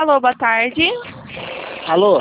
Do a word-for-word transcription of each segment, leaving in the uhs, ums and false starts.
Alô, boa tarde. Alô?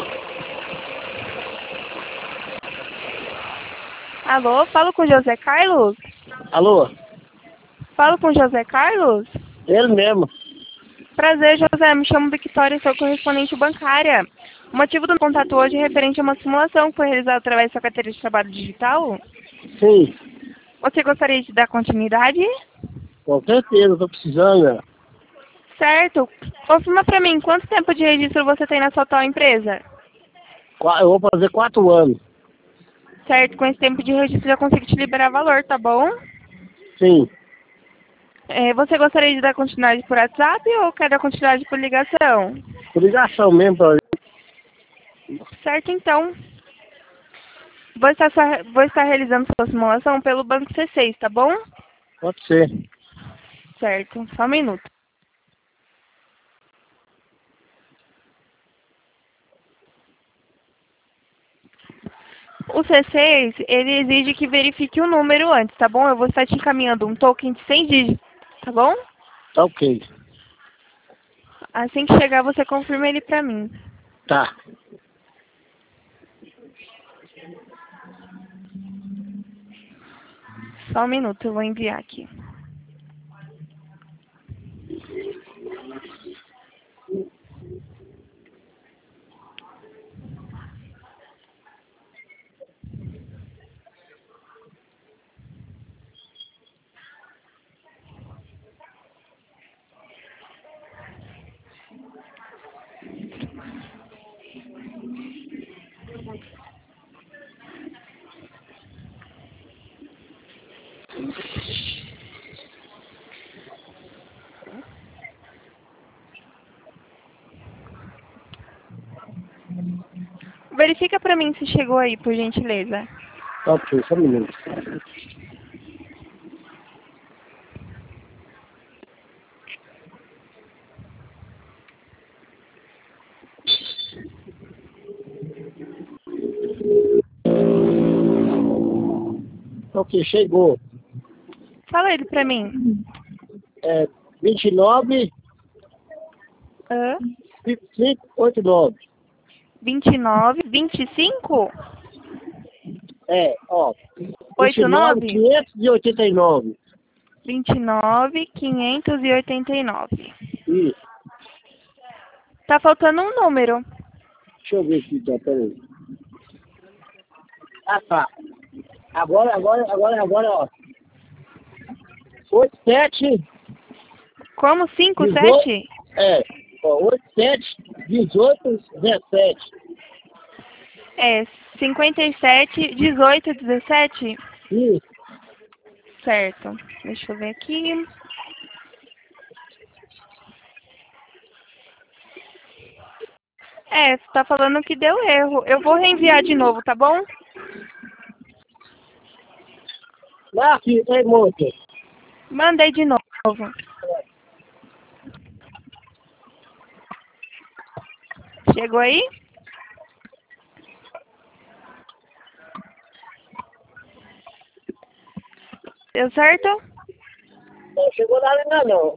Alô, falo com José Carlos? Alô? Falo com José Carlos? Ele mesmo. Prazer, José. Me chamo Victoria e sou correspondente bancária. O motivo do contato hoje é referente a uma simulação que foi realizada através da sua carteira de trabalho digital. Sim, Você gostaria de dar continuidade? com certeza, tô precisando. né? Certo. Confirma pra mim, quanto tempo de registro você tem na sua atual empresa? Qua- Eu vou fazer quatro anos. Certo, com esse tempo de registro já consigo te liberar valor, tá bom? Sim, É, você gostaria de dar continuidade por WhatsApp ou quer dar continuidade por ligação? por ligação mesmo pra... Certo, então. Vou estar, só- vou estar realizando sua simulação pelo Banco C seis, tá bom? Pode ser. Certo, só um minuto. O C seis, ele exige que verifique o número antes, tá bom? Eu vou estar te encaminhando um token de cem dígitos, tá bom? Tá ok. Assim que chegar, você confirma ele pra mim. Tá. Só um minuto, eu vou enviar aqui. Verifica pra mim se chegou aí, por gentileza. Tá ok, só um minuto. Tá ok, chegou. Fala ele pra mim. É vinte e nove, Hã? vinte e cinco, oitenta e nove. vinte e nove, vinte e cinco, É, ó. vinte e oitenta e nove, nove, quinhentos e oitenta e nove. vinte e nove, quinhentos e oitenta e nove. Isso. Tá faltando um número. Deixa eu ver aqui, então, peraí. Ah, tá. Agora, agora, agora, agora, ó. oito sete Como? cinco, dezoito, sete? é, ó, oito sete dezoito dezessete. É, cinquenta e sete, dezoito, dezessete? Isso. Certo. Deixa eu ver aqui. É, tá falando que deu erro. Eu vou reenviar de novo, tá bom? Lá aqui, ei, moça. Mandei de novo. Chegou aí? Deu certo? Não chegou nada ainda não.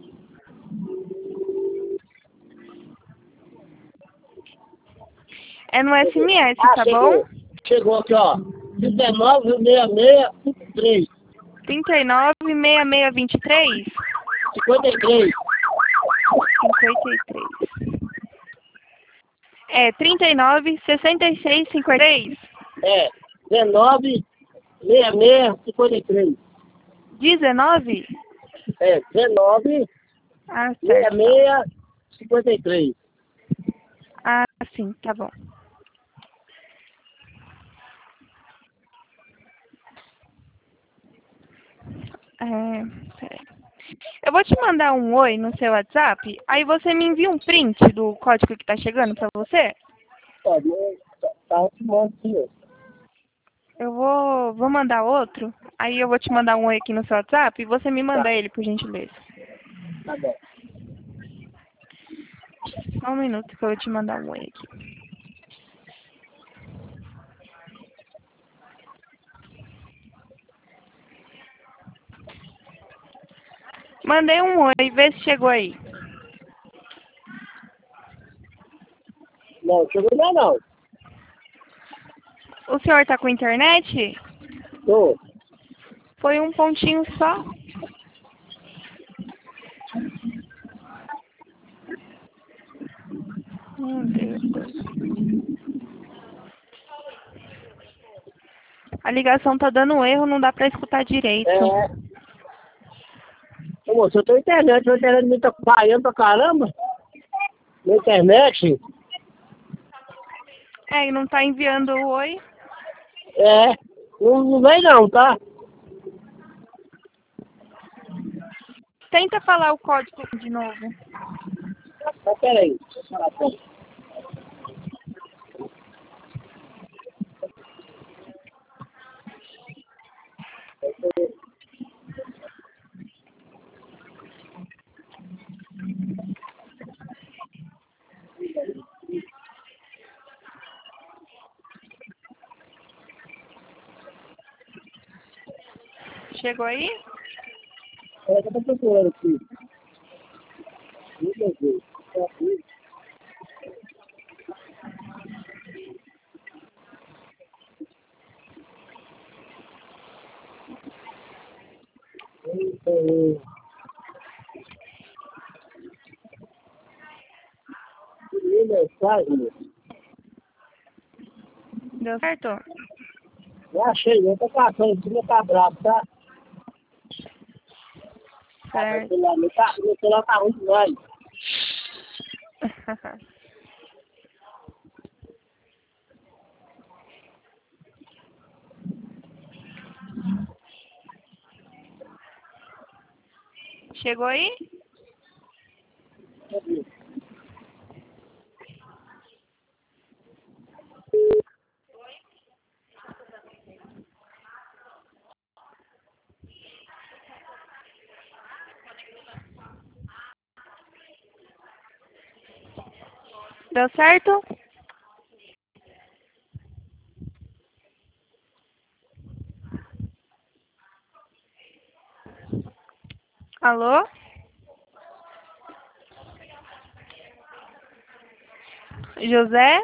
É no S M S, Ah, tá bom? chegou. Chegou aqui, ó. dezenove, sessenta e seis, cinquenta e três. trinta e nove, sessenta e seis, vinte e três? cinquenta e três. cinquenta e três. É, trinta e nove, sessenta e seis, cinquenta e três? É, dezenove, sessenta e seis, cinquenta e três. dezenove? É, dezenove, Ah, sessenta certo. e seis, cinquenta e três. Ah, sim, tá bom. É, peraí. Eu vou te mandar um oi no seu WhatsApp, aí você me envia um print do código que tá chegando pra você. Ó, não, tá, tá ótimo aqui, ó. Eu vou, vou mandar outro, aí eu vou te mandar um oi aqui no seu WhatsApp e você me Tá, manda ele, por gentileza. tá bom. Só um minuto que eu vou te mandar um oi aqui. Mandei um oi, vê se chegou aí. Não, chegou ainda não. O senhor tá com internet? Tô. Foi um pontinho só. Meu Deus. A ligação tá dando erro, não dá pra escutar direito. É. Ô, moço, eu tô na internet, minha internet me tá falhando pra caramba. Minha internet. É, e não tá enviando o oi. É. Não, não vem não, tá? Tenta falar o código de novo. Mas peraí. Deixa eu falar pra você. Chegou aí? É, eu tô procurando aqui. Meu Deus. Tá aqui. Eita, que mensagem. Deu certo? Eu achei, eu tô caçando, o meu tá bravo, tá? Ah, meu Certo. celular, meu, tá, meu celular tá ruim demais. Chegou aí? Deu certo? Alô? José?